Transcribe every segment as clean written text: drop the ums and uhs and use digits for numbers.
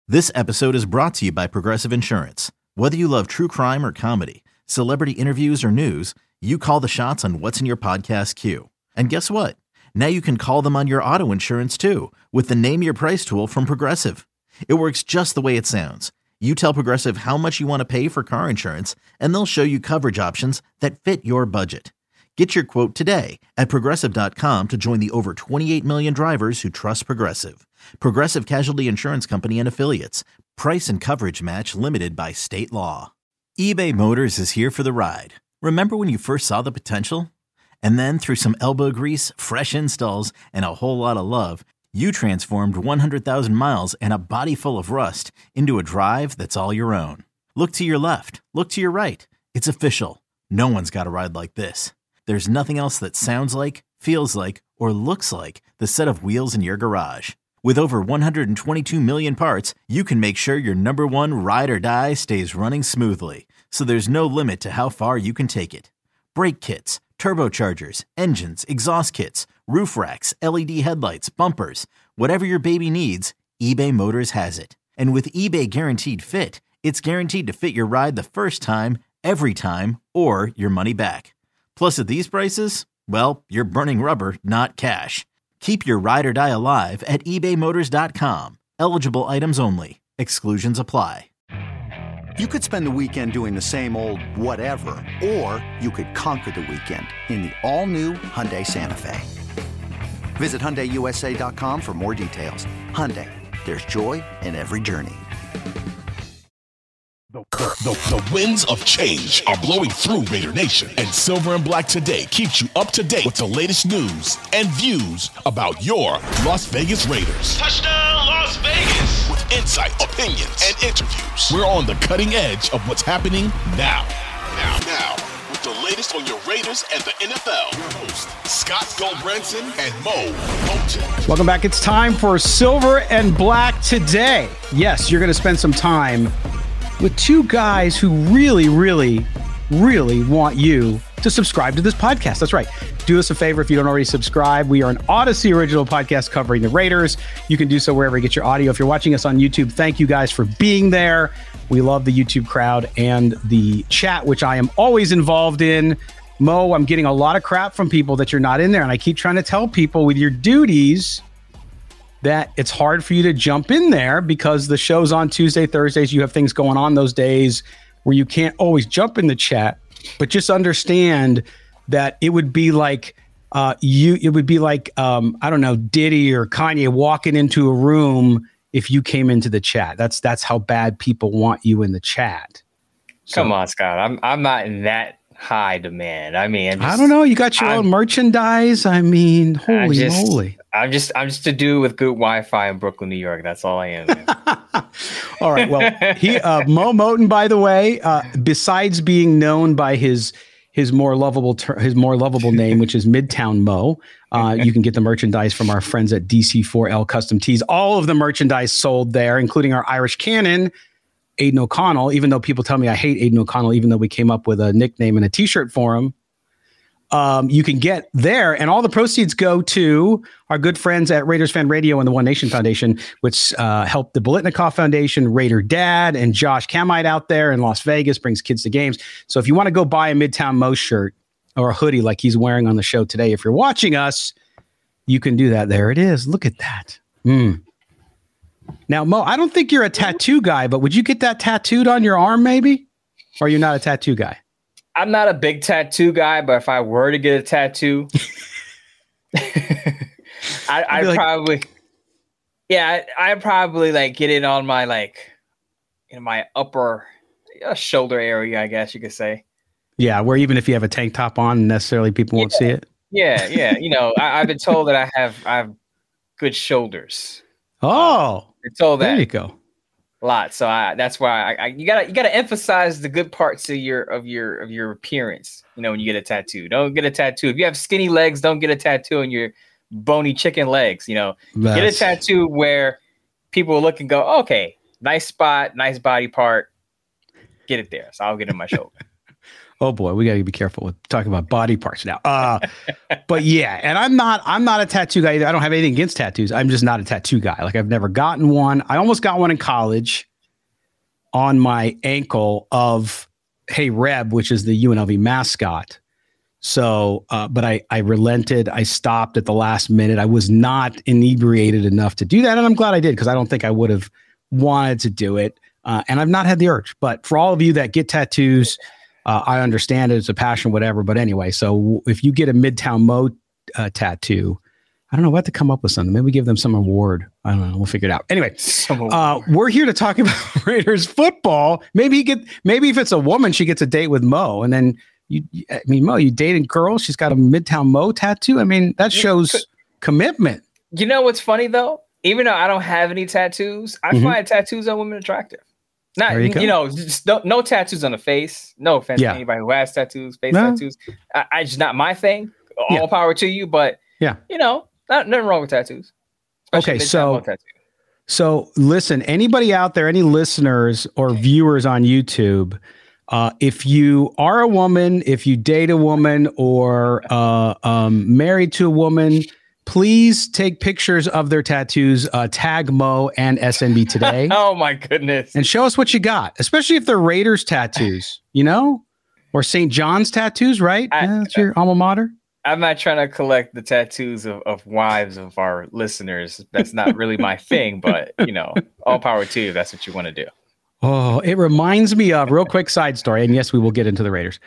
This episode is brought to you by Progressive Insurance. Whether you love true crime or comedy, celebrity interviews or news, you call the shots on what's in your podcast queue. And guess what? Now you can call them on your auto insurance too with the Name Your Price tool from Progressive. It works just the way it sounds. You tell Progressive how much you want to pay for car insurance, and they'll show you coverage options that fit your budget. Get your quote today at Progressive.com to join the over 28 million drivers who trust Progressive. Progressive Casualty Insurance Company and Affiliates. Price and coverage match limited by state law. eBay Motors is here for the ride. Remember when you first saw the potential? And then through some elbow grease, fresh installs, and a whole lot of love, you transformed 100,000 miles and a body full of rust into a drive that's all your own. Look to your left. Look to your right. It's official. No one's got a ride like this. There's nothing else that sounds like, feels like, or looks like the set of wheels in your garage. With over 122 million parts, you can make sure your number one ride or die stays running smoothly. So there's no limit to how far you can take it. Brake kits, turbochargers, engines, exhaust kits, roof racks, LED headlights, bumpers, whatever your baby needs, eBay Motors has it. And with eBay Guaranteed Fit, it's guaranteed to fit your ride the first time, every time, or your money back. Plus at these prices, well, you're burning rubber, not cash. Keep your ride or die alive at ebaymotors.com. Eligible items only. Exclusions apply. You could spend the weekend doing the same old whatever, or you could conquer the weekend in the all-new Hyundai Santa Fe. Visit HyundaiUSA.com for more details. Hyundai, there's joy in every journey. The winds of change are blowing through Raider Nation, and Silver and Black Today keeps you up to date with the latest news and views about your Las Vegas Raiders. Touchdown, Las Vegas! With insight, opinions, and interviews. We're on the cutting edge of what's happening now. With the latest on your Raiders and the NFL. Your host, Scott Goldbranson and Mo Moton. Welcome back. It's time for Silver and Black Today. Yes, you're going to spend some time with two guys who really want you to subscribe to this podcast. That's right. Do us a favor if you don't already subscribe. We are an Odyssey original podcast covering the Raiders. You can do so wherever you get your audio. If you're watching us on YouTube, thank you guys for being there. We love the YouTube crowd and the chat, which I am always involved in. Mo, I'm getting a lot of crap from people that you're not in there. And I keep trying to tell people with your duties that it's hard for you to jump in there because the show's on Tuesday, Thursdays. You have things going on those days where you can't always jump in the chat. But just understand that it would be like I don't know, Diddy or Kanye walking into a room if you came into the chat. That's how bad people want you in the chat. So, come on, Scott. I'm not in that high demand. I mean, I don't know. You got your own merchandise. I mean, holy moly. I'm just a dude with good Wi-Fi in Brooklyn, New York. That's all I am. All right. Well, Mo Moton, by the way, besides being known by his more lovable name, which is Midtown Mo, you can get the merchandise from our friends at DC4L Custom Tees. All of the merchandise sold there, including our Irish Cannon, Aiden O'Connell, even though people tell me I hate Aiden O'Connell, even though we came up with a nickname and a t-shirt for him. You can get there, and all the proceeds go to our good friends at Raiders Fan Radio and the One Nation Foundation, which helped the Bolitnikoff Foundation, Raider Dad, and Josh Kamite out there in Las Vegas, brings kids to games. So if you want to go buy a Midtown Mo shirt or a hoodie like he's wearing on the show today, if you're watching us, you can do that. There it is. Look at that. Now, Mo, I don't think you're a tattoo guy, but would you get that tattooed on your arm maybe? Or you're not a tattoo guy? I'm not a big tattoo guy, but if I were to get a tattoo, I'd probably like get it on my in my upper shoulder area, I guess you could say. Yeah, where even if you have a tank top on, necessarily people won't see it. Yeah. You know, I've been told that I have good shoulders. Oh, been told that. There you go. A lot. So that's why you gotta emphasize the good parts of your appearance. You know, when you get a tattoo, don't get a tattoo. If you have skinny legs, don't get a tattoo on your bony chicken legs. You know, get a tattoo where people will look and go, oh, okay, nice spot, nice body part. Get it there. So I'll get it on my shoulder. Oh boy, we got to be careful with talking about body parts now. But yeah, and I'm not a tattoo guy either. I don't have anything against tattoos. I'm just not a tattoo guy. Like I've never gotten one. I almost got one in college on my ankle of Hey Reb, which is the UNLV mascot. So, but I relented. I stopped at the last minute. I was not inebriated enough to do that. And I'm glad I did, because I don't think I would have wanted to do it. And I've not had the urge. But for all of you that get tattoos, I understand it. It's a passion, whatever. But anyway, so if you get a Midtown Mo tattoo, I don't know, we'll have to come up with something. Maybe give them some award. I don't know. We'll figure it out. Anyway, we're here to talk about Raiders football. Maybe if it's a woman, she gets a date with Mo. And then, Mo, you dating girls? She's got a Midtown Mo tattoo. I mean, that shows commitment. You know what's funny, though? Even though I don't have any tattoos, I find tattoos on women attractive. Not, just no tattoos on the face. No offense to anybody who has tattoos, tattoos. I just not my thing. All power to you, but nothing wrong with tattoos. Okay, so listen, anybody out there, any listeners or viewers on YouTube, if you are a woman, if you date a woman, or married to a woman, please take pictures of their tattoos, tag Mo and SNB Today. Oh my goodness. And show us what you got, especially if they're Raiders tattoos, or St. John's tattoos, right? That's your alma mater. I'm not trying to collect the tattoos of wives of our listeners. That's not really my thing, but all power to you if that's what you want to do. Oh, it reminds me of real quick side story. And yes, we will get into the Raiders.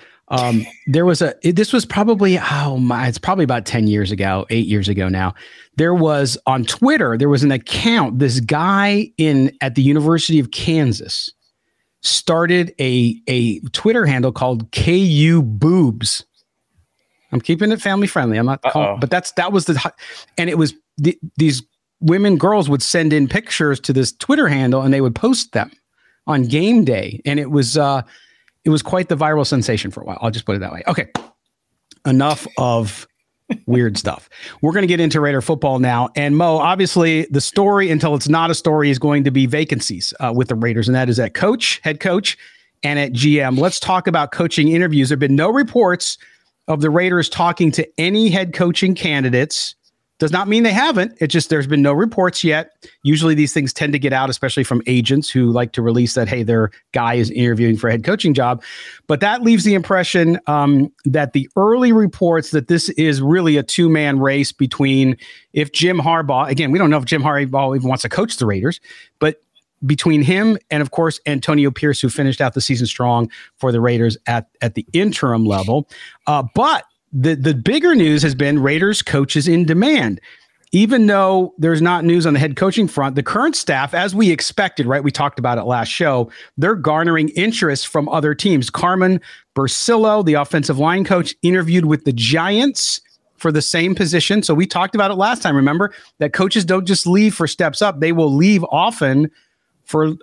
This was probably, it's probably about 10 years ago, 8 years ago now. There was on Twitter, there was an account. This guy at the University of Kansas started a Twitter handle called KU Boobs. I'm keeping it family friendly. I'm not calling, but that was and it was these girls would send in pictures to this Twitter handle and they would post them on game day. And it was quite the viral sensation for a while. I'll just put it that way. Okay. Enough of weird stuff. We're going to get into Raider football now. And Mo, obviously the story, until it's not a story, is going to be vacancies with the Raiders. And that is at head coach, and at GM. Let's talk about coaching interviews. There have been no reports of the Raiders talking to any head coaching candidates. Does not mean they haven't. It's just there's been no reports yet. Usually these things tend to get out, especially from agents who like to release that, hey, their guy is interviewing for a head coaching job. But that leaves the impression that the early reports that this is really a two-man race between, if Jim Harbaugh, again, we don't know if Jim Harbaugh even wants to coach the Raiders, but between him and, of course, Antonio Pierce, who finished out the season strong for the Raiders at the interim level. But the bigger news has been Raiders coaches in demand. Even though there's not news on the head coaching front, the current staff, as we expected, right? We talked about it last show. They're garnering interest from other teams. Carmen Bursillo, the offensive line coach, interviewed with the Giants for the same position. So we talked about it last time. Remember that coaches don't just leave for steps up. They will leave often for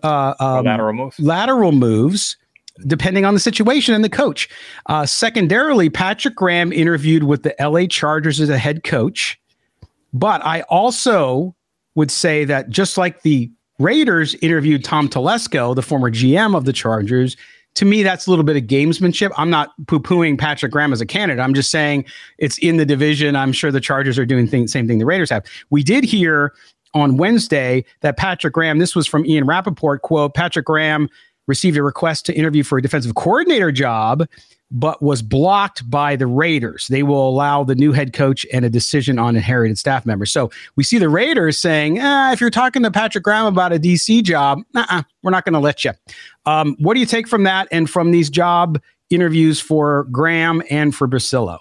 lateral moves, depending on the situation and the coach. Secondarily, Patrick Graham interviewed with the LA Chargers as a head coach. But I also would say that just like the Raiders interviewed Tom Telesco, the former GM of the Chargers, to me, that's a little bit of gamesmanship. I'm not poo-pooing Patrick Graham as a candidate. I'm just saying it's in the division. I'm sure the Chargers are doing the same thing the Raiders have. We did hear on Wednesday that Patrick Graham, this was from Ian Rappaport, quote, Patrick Graham received a request to interview for a defensive coordinator job, but was blocked by the Raiders. They will allow the new head coach and a decision on inherited staff members. So we see the Raiders saying, if you're talking to Patrick Graham about a DC job, we're not going to let you. What do you take from that and from these job interviews for Graham and for Bursillo?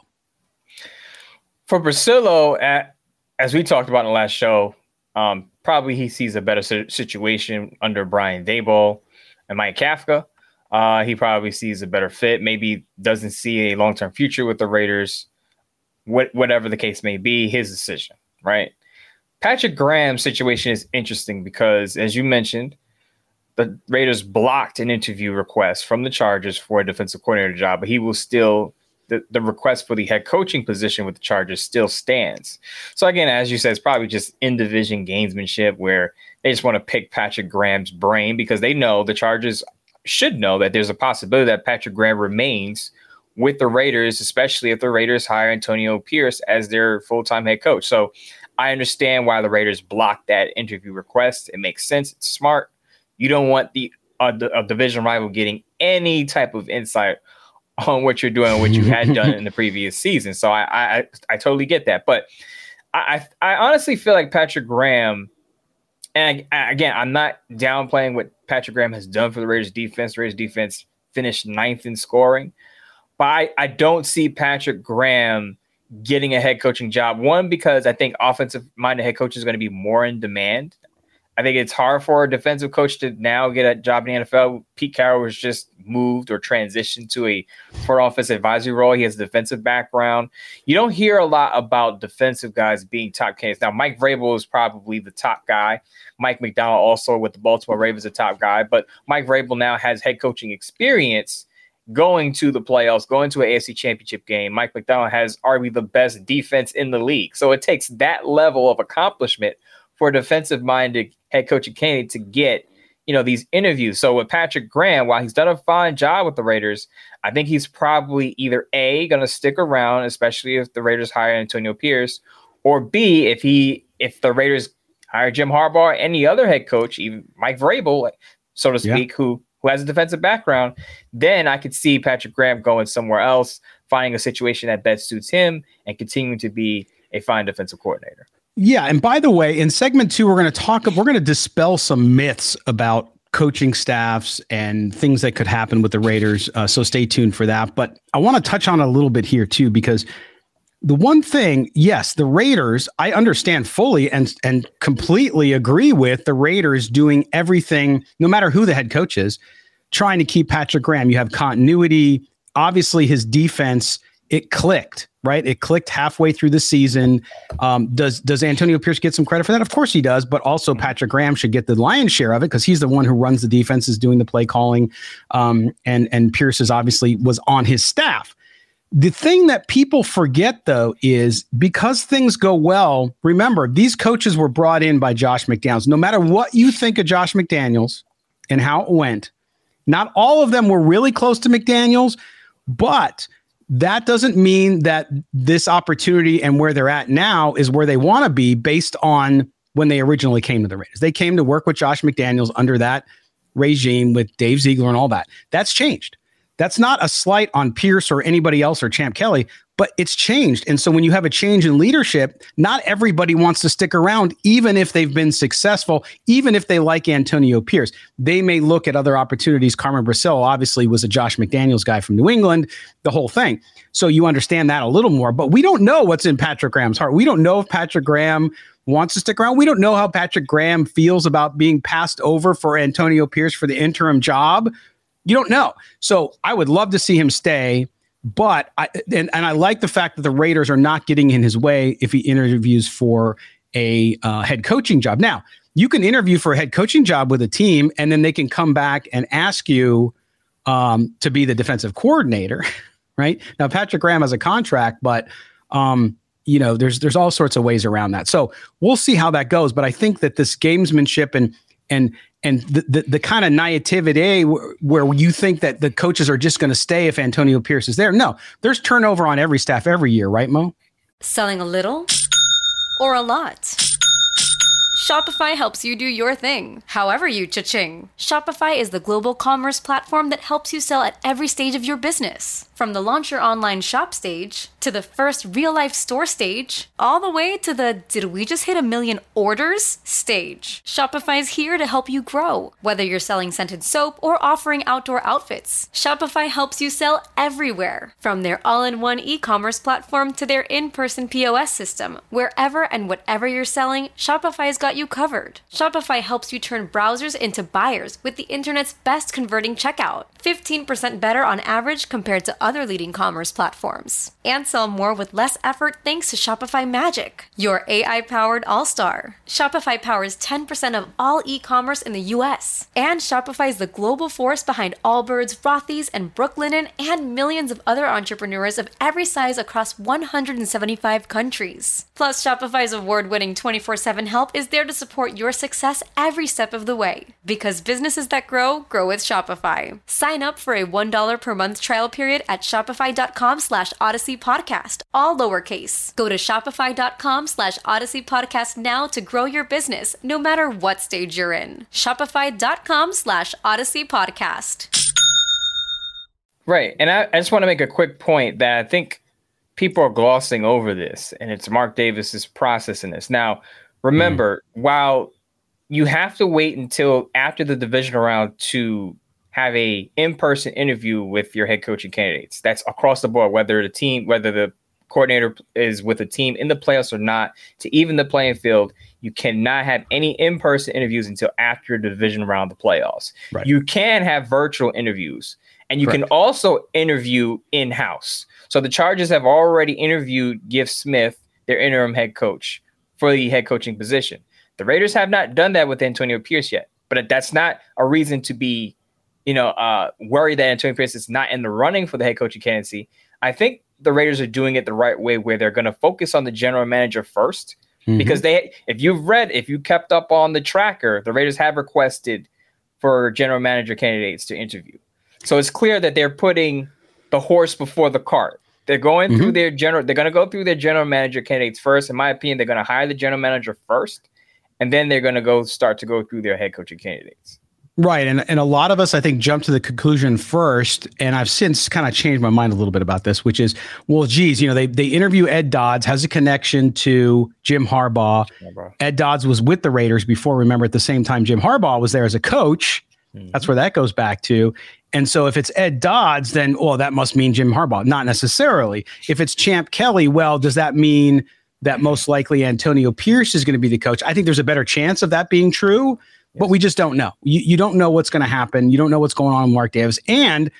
For Bursillo, as we talked about in the last show, probably he sees a better situation under Brian Daboll and Mike Kafka. He probably sees a better fit, maybe doesn't see a long-term future with the Raiders, whatever the case may be, his decision, right? Patrick Graham's situation is interesting because, as you mentioned, the Raiders blocked an interview request from the Chargers for a defensive coordinator job, but he will still, the request for the head coaching position with the Chargers still stands. So again, as you said, it's probably just in-division gamesmanship where they just want to pick Patrick Graham's brain because they know the Chargers should know that there's a possibility that Patrick Graham remains with the Raiders, especially if the Raiders hire Antonio Pierce as their full-time head coach. So I understand why the Raiders blocked that interview request. It makes sense. It's smart. You don't want the division rival getting any type of insight on what you're doing, what you had done in the previous season. So I totally get that. But I honestly feel like Patrick Graham, and again, I'm not downplaying what Patrick Graham has done for the Raiders defense. The Raiders defense finished 9th in scoring. But I don't see Patrick Graham getting a head coaching job. One, because I think offensive-minded head coach is going to be more in demand. I think it's hard for a defensive coach to now get a job in the NFL. Pete Carroll was just moved or transitioned to a front office advisory role. He has a defensive background. You don't hear a lot about defensive guys being top candidates. Now, Mike Vrabel is probably the top guy. Mike McDonald also with the Baltimore Ravens, a top guy. But Mike Vrabel now has head coaching experience going to the playoffs, going to an AFC championship game. Mike McDonald has arguably the best defense in the league. So it takes that level of accomplishment for a defensive-minded head coaching candidate to get, these interviews. So with Patrick Graham, while he's done a fine job with the Raiders, I think he's probably either A, going to stick around, especially if the Raiders hire Antonio Pierce, or B, if the Raiders hire Jim Harbaugh or any other head coach, even Mike Vrabel, so to speak, who has a defensive background, then I could see Patrick Graham going somewhere else, finding a situation that best suits him, and continuing to be a fine defensive coordinator. Yeah. And by the way, in segment 2, we're going to dispel some myths about coaching staffs and things that could happen with the Raiders. So stay tuned for that. But I want to touch on a little bit here too, because the one thing, yes, the Raiders, I understand fully and completely agree with the Raiders doing everything, no matter who the head coach is, trying to keep Patrick Graham. You have continuity. Obviously, his defense, it clicked, right? It clicked halfway through the season. Does Antonio Pierce get some credit for that? Of course he does, but also Patrick Graham should get the lion's share of it because he's the one who runs the defense, is doing the play calling, and Pierce was on his staff. The thing that people forget, though, is because things go well, remember, these coaches were brought in by Josh McDaniels. No matter what you think of Josh McDaniels and how it went, not all of them were really close to McDaniels, but that doesn't mean that this opportunity and where they're at now is where they want to be based on when they originally came to the Raiders. They came to work with Josh McDaniels under that regime with Dave Ziegler and all that. That's changed. That's not a slight on Pierce or anybody else or Champ Kelly, but it's changed. And so when you have a change in leadership, not everybody wants to stick around, even if they've been successful, even if they like Antonio Pierce. They may look at other opportunities. Carmen Brasil obviously was a Josh McDaniels guy from New England, the whole thing. So you understand that a little more, but we don't know what's in Patrick Graham's heart. We don't know if Patrick Graham wants to stick around. We don't know how Patrick Graham feels about being passed over for Antonio Pierce for the interim job. You don't know. So I would love to see him stay. But I like the fact that the Raiders are not getting in his way if he interviews for a head coaching job. Now, you can interview for a head coaching job with a team, and then they can come back and ask you to be the defensive coordinator, right? Now, Patrick Graham has a contract, but there's all sorts of ways around that. So we'll see how that goes. But I think that this gamesmanship and the kind of naivety where you think that the coaches are just going to stay if Antonio Pierce is there. No, there's turnover on every staff every year, right, Mo? Selling a little or a lot? Shopify helps you do your thing, however you cha-ching. Shopify is the global commerce platform that helps you sell at every stage of your business. From the launch your online shop stage, to the first real-life store stage, all the way to the did we just hit 1 million orders stage. Shopify is here to help you grow. Whether you're selling scented soap or offering outdoor outfits, Shopify helps you sell everywhere. From their all-in-one e-commerce platform to their in-person POS system, wherever and whatever you're selling, Shopify's got you covered. Shopify helps you turn browsers into buyers with the internet's best converting checkout. 15% better on average compared to other leading commerce platforms. And sell more with less effort thanks to Shopify Magic, your AI-powered all-star. Shopify powers 10% of all e-commerce in the US. And Shopify is the global force behind Allbirds, Rothy's, and Brooklinen, and millions of other entrepreneurs of every size across 175 countries. Plus, Shopify's award-winning 24/7 help is there to support your success every step of the way. Because businesses that grow, grow with Shopify. Sign up for a $1 per month trial period at shopify.com/Odyssey Podcast, all lowercase. Go to shopify.com/Odyssey Podcast now to grow your business, no matter what stage you're in. Shopify.com/Odyssey Podcast. Right. And I just want to make a quick point that I think people are glossing over this, and it's Mark Davis's process in this. Now, remember, while you have to wait until after the divisional round to have a in-person interview with your head coaching candidates, that's across the board, whether the coordinator is with a team in the playoffs or not, to even the playing field, you cannot have any in-person interviews until after the division round of the playoffs. Right. You can have virtual interviews, and you can also interview in-house. So the Chargers have already interviewed Giff Smith, their interim head coach, for the head coaching position. The Raiders have not done that with Antonio Pierce yet, but that's not a reason to be, worried that Antonio Pierce is not in the running for the head coaching candidacy. I think the Raiders are doing it the right way, where they're going to focus on the general manager first, because if you kept up on the tracker, the Raiders have requested for general manager candidates to interview. So it's clear that they're putting the horse before the cart. They're going through they're going to go through their general manager candidates first. In my opinion, they're going to hire the general manager first, and then they're going to start to go through their head coaching candidates. Right. And a lot of us, I think, jumped to the conclusion first, and I've since kind of changed my mind a little bit about this, which is, well, geez, they interview Ed Dodds, has a connection to Jim Harbaugh. Ed Dodds was with the Raiders before, remember, at the same time Jim Harbaugh was there as a coach. That's where that goes back to. And so if it's Ed Dodds, then, that must mean Jim Harbaugh. Not necessarily. If it's Champ Kelly, does that mean that most likely Antonio Pierce is going to be the coach? I think there's a better chance of that being true, but we just don't know. You don't know what's going to happen. You don't know what's going on with Mark Davis. And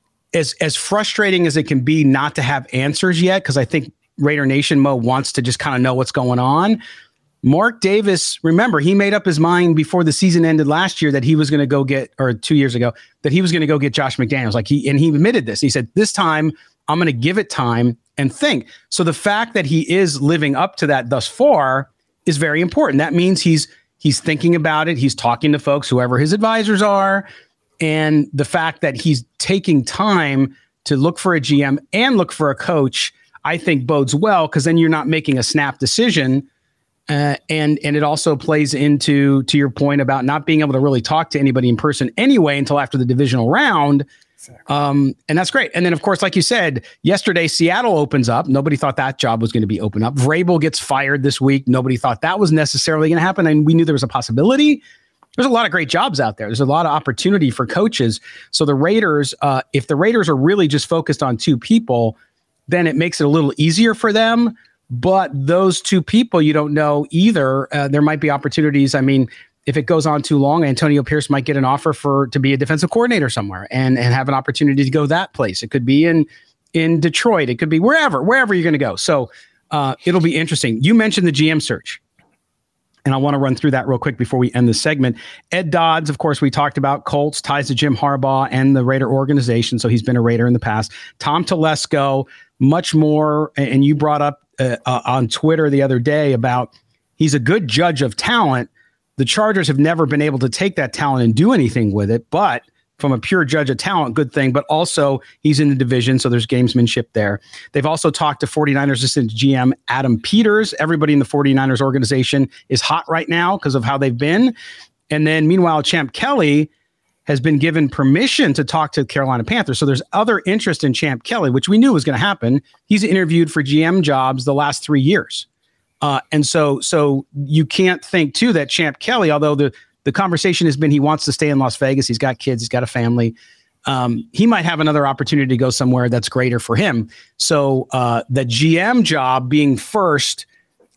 as frustrating as it can be not to have answers yet, because I think Raider Nation Mo wants to just kind of know what's going on. Mark Davis, remember, he made up his mind before the season ended last year that he was going to go get, or 2 years ago, that he was going to go get Josh McDaniels. He admitted this. He said, this time I'm going to give it time and think. So the fact that he is living up to that thus far is very important. That means he's thinking about it. He's talking to folks, whoever his advisors are. And the fact that he's taking time to look for a GM and look for a coach, I think bodes well, because then you're not making a snap decision. And it also plays into your point about not being able to really talk to anybody in person anyway until after the divisional round. Exactly. And that's great. And then, of course, like you said, yesterday, Seattle opens up. Nobody thought that job was going to be open up. Vrabel gets fired this week. Nobody thought that was necessarily going to happen. And we knew there was a possibility. There's a lot of great jobs out there. There's a lot of opportunity for coaches. So the Raiders, if the Raiders are really just focused on two people, then it makes it a little easier for them. But those two people, you don't know either. There might be opportunities. I mean, if it goes on too long, Antonio Pierce might get an offer to be a defensive coordinator somewhere and have an opportunity to go that place. It could be in Detroit. It could be wherever you're going to go. So it'll be interesting. You mentioned the GM search, and I want to run through that real quick before we end the segment. Ed Dodds, of course, we talked about Colts, ties to Jim Harbaugh and the Raider organization. So he's been a Raider in the past. Tom Telesco, much more. And you brought up on Twitter the other day about he's a good judge of talent. The Chargers have never been able to take that talent and do anything with it, but from a pure judge of talent, good thing, but also he's in the division, so there's gamesmanship there. They've also talked to 49ers assistant GM Adam Peters. Everybody in the 49ers organization is hot right now because of how they've been. And then meanwhile, Champ Kelly has been given permission to talk to the Carolina Panthers. So there's other interest in Champ Kelly, which we knew was going to happen. He's interviewed for GM jobs the last 3 years. And so you can't think, too, that Champ Kelly, although the conversation has been he wants to stay in Las Vegas, he's got kids, he's got a family, he might have another opportunity to go somewhere that's greater for him. So the GM job being first,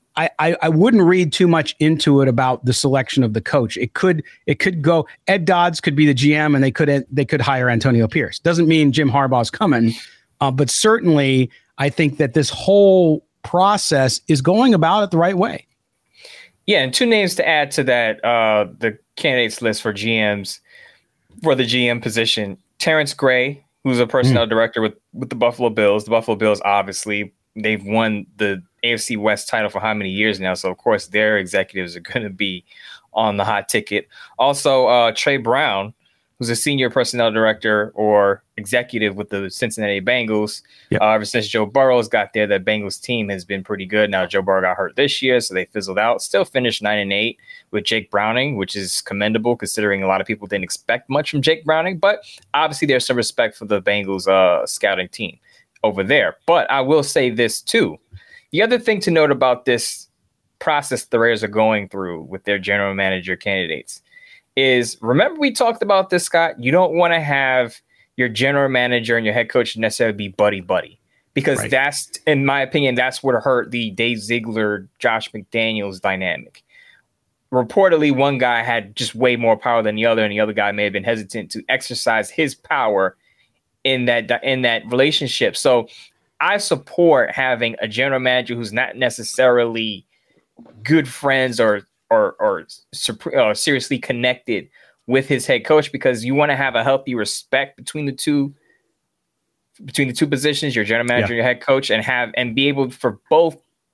I wouldn't read too much into it about the selection of the coach. It could go. Ed Dodds could be the GM, and they could hire Antonio Pierce. Doesn't mean Jim Harbaugh's coming, but certainly I think that this whole process is going about it the right way. Yeah, and two names to add to that, the candidates list for GMs for the GM position: Terrence Gray, who's a personnel director with the Buffalo Bills. The Buffalo Bills, obviously, they've won the AFC West title for how many years now? So of course their executives are going to be on the hot ticket. Also, Trey Brown, who's a senior personnel director or executive with the Cincinnati Bengals. Yep. Ever since Joe Burrow's got there, the Bengals team has been pretty good. Now Joe Burrow got hurt this year, so they fizzled out. Still finished 9-8 with Jake Browning, which is commendable considering a lot of people didn't expect much from Jake Browning. But obviously there's some respect for the Bengals scouting team over there. But I will say this too. The other thing to note about this process the Raiders are going through with their general manager candidates is, remember we talked about this, Scott? You don't want to have your general manager and your head coach necessarily be buddy-buddy, because that's, in my opinion, that's what hurt the Dave Ziegler, Josh McDaniels dynamic. Reportedly, one guy had just way more power than the other, and the other guy may have been hesitant to exercise his power in that relationship. So I support having a general manager who's not necessarily good friends or seriously connected with his head coach, because you want to have a healthy respect between the two positions, your general manager and your head coach, and be able for both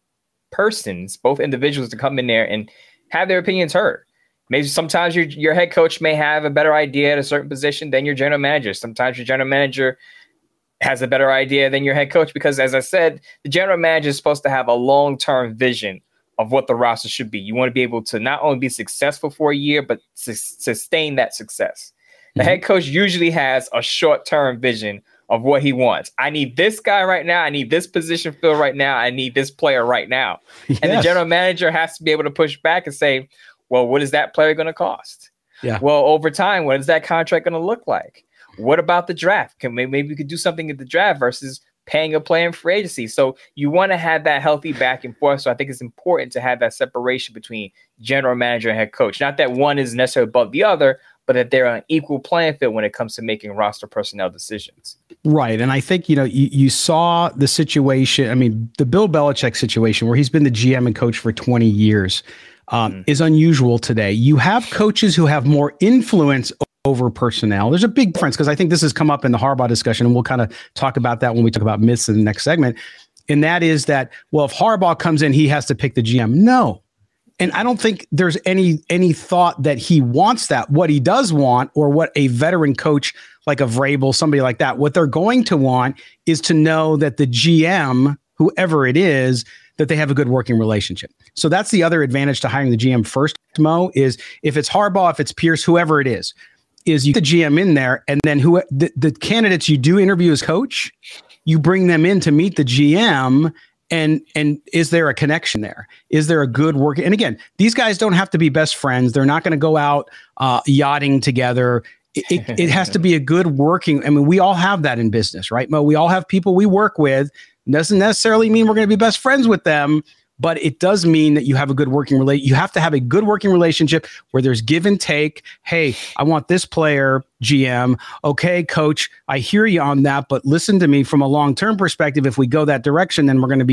individuals to come in there and have their opinions heard. Maybe sometimes your head coach may have a better idea at a certain position than your general manager. Sometimes your general manager has a better idea than your head coach, because, as I said, the general manager is supposed to have a long-term vision of what the roster should be. You want to be able to not only be successful for a year, but sustain that success. The head coach usually has a short-term vision of what he wants. I need this guy right now. I need this position filled right now. I need this player right now. Yes. And the general manager has to be able to push back and say, well, what is that player going to cost? Yeah. Well, over time, what is that contract going to look like? What about the draft? Maybe we could do something at the draft versus paying a player in free agency. So you want to have that healthy back and forth. So I think it's important to have that separation between general manager and head coach. Not that one is necessarily above the other, but that they're on an equal playing field when it comes to making roster personnel decisions. Right. And I think, you saw the situation. I mean, the Bill Belichick situation where he's been the GM and coach for 20 years is unusual today. You have coaches who have more influence over personnel. There's a big difference, because I think this has come up in the Harbaugh discussion, and we'll kind of talk about that when we talk about myths in the next segment. And that is that, well, if Harbaugh comes in, he has to pick the GM. No. And I don't think there's any thought that he wants that. What he does want, or what a veteran coach like a Vrabel, somebody like that, what they're going to want is to know that the GM, whoever it is, that they have a good working relationship. So that's the other advantage to hiring the GM first, Mo, is if it's Harbaugh, if it's Pierce, whoever it is you get the GM in there, and then the candidates you do interview as coach, you bring them in to meet the GM, and is there a connection there? Is there a good work? And again, these guys don't have to be best friends. They're not going to go out yachting together. It has to be a good working. I mean, we all have that in business, right, Mo? We all have people we work with. Doesn't necessarily mean we're going to be best friends with them, but it does mean that you have a good working relationship. You have to have a good working relationship where there's give and take. Hey, I want this player, GM. Okay, coach, I hear you on that, but listen to me from a long-term perspective. If we go that direction, then we're going to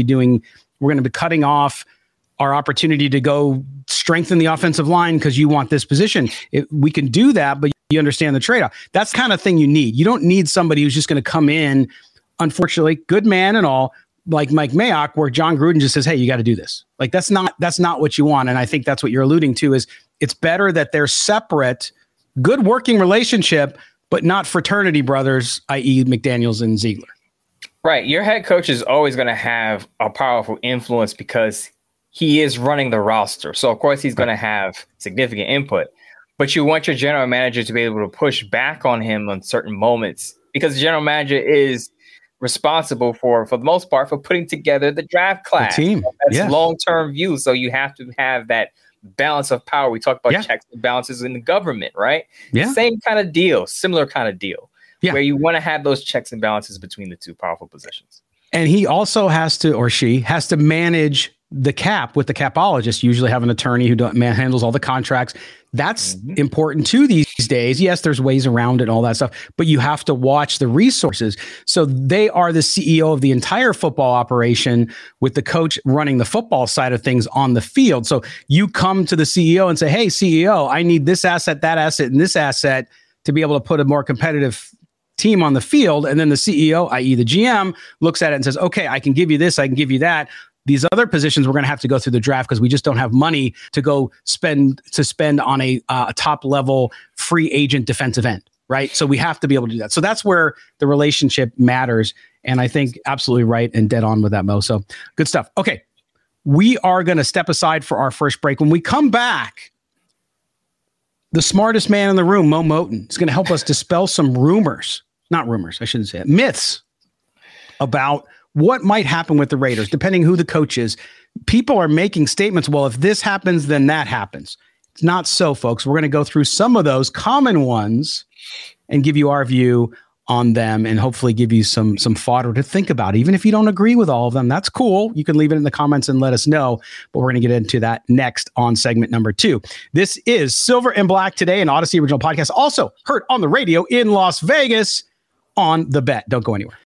be cutting off our opportunity to go strengthen the offensive line because you want this position. We can do that, but you understand the trade-off. That's the kind of thing you need. You don't need somebody who's just going to come in, unfortunately, good man and all, like Mike Mayock, where John Gruden just says, hey, you got to do this. Like, that's not what you want. And I think that's what you're alluding to, is it's better that they're separate, good working relationship, but not fraternity brothers, i.e. McDaniels and Ziegler. Right. Your head coach is always going to have a powerful influence because he is running the roster. So, of course, he's going to have significant input. But you want your general manager to be able to push back on him on certain moments, because the general manager is responsible for the most part, for putting together the draft class. The team. That's long-term view. So you have to have that balance of power. We talked about checks and balances in the government, right? Yeah. Same kind of deal, similar kind of deal, where you want to have those checks and balances between the two powerful positions. And he also has to, or she has to, manage the cap with the capologist. You usually have an attorney who handles all the contracts. That's important too these days. Yes, there's ways around it and all that stuff, but you have to watch the resources. So they are the CEO of the entire football operation, with the coach running the football side of things on the field. So you come to the CEO and say, hey, CEO, I need this asset, that asset, and this asset to be able to put a more competitive team on the field. And then the CEO, i.e. the GM, looks at it and says, okay, I can give you this, I can give you that. These other positions we're going to have to go through the draft because we just don't have money to go spend on a top level free agent defensive end, right? So we have to be able to do that. So that's where the relationship matters. And I think absolutely right and dead on with that, Mo. So good stuff. Okay. We are going to step aside for our first break. When we come back, the smartest man in the room, Mo Moton, is going to help us dispel some myths about what might happen with the Raiders, depending who the coach is. People are making statements, well, if this happens, then that happens. It's not so, folks. We're going to go through some of those common ones and give you our view on them and hopefully give you some fodder to think about. Even if you don't agree with all of them, that's cool. You can leave it in the comments and let us know. But we're going to get into that next on segment number 2. This is Silver and Black Today, an Odyssey original podcast, also heard on the radio in Las Vegas on The Bet. Don't go anywhere.